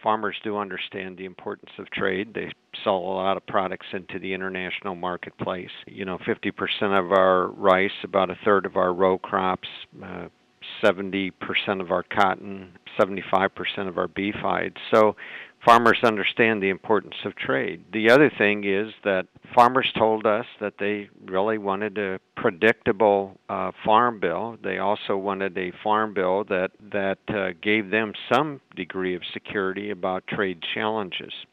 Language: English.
farmers do understand the importance of trade. They sell a lot of products into the international marketplace. 50% of our rice, about a third of our row crops, 70% of our cotton, 75% of our beef hides. So farmers understand the importance of trade. The other thing is that farmers told us that they really wanted a predictable farm bill. They also wanted a farm bill that gave them some degree of security about trade challenges.